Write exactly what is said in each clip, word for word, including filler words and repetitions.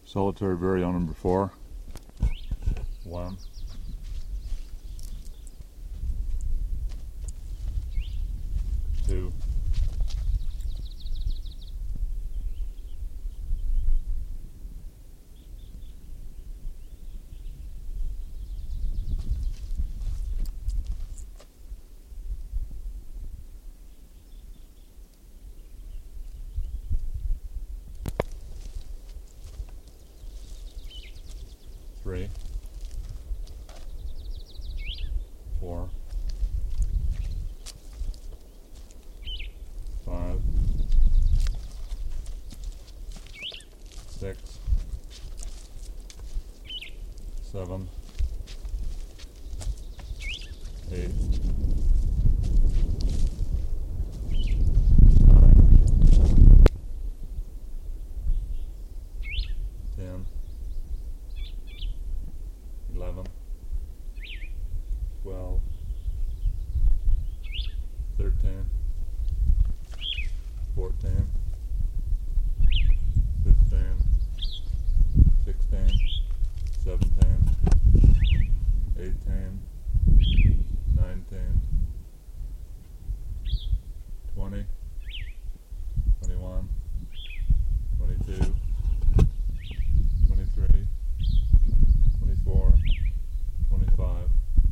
Solitary vireo number four. One. Two. Three. Four. Five. Six. Seven. Eight. Nine. Ten. Eleven. Twelve. Thirteen. Fourteen. Fifteen. Sixteen. Seventeen. Eighteen. Nineteen. Twenty. Twenty-one. Twenty-two. Twenty-three. Twenty-four. Twenty-five.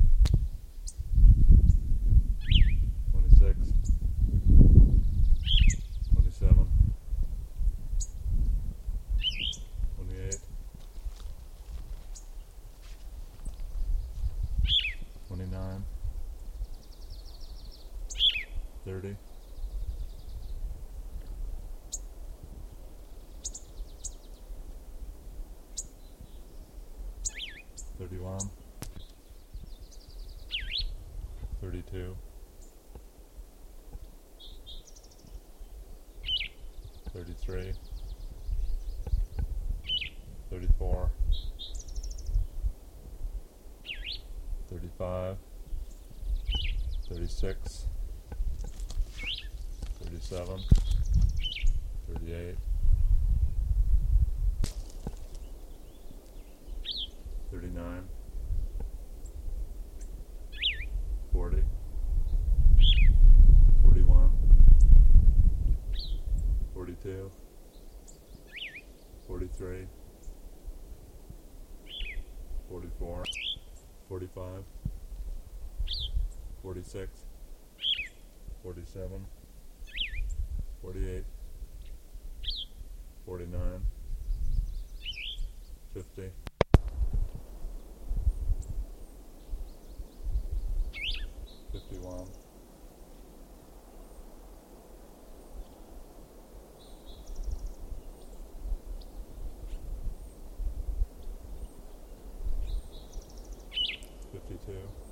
Twenty-six. Twenty-seven. Twenty-eight. Twenty-nine. Thirty. Thirty-one. Thirty-two. Thirty-three. Thirty-four. Thirty-five. Thirty-six. Thirty-seven. Thirty-eight. Thirty-nine. Forty. Forty-one. Forty-two. Forty-three. Forty-four. Forty-five. Forty-six. Forty-seven. Forty-eight. Forty-nine. Fifty. Fifty-one. Fifty-two.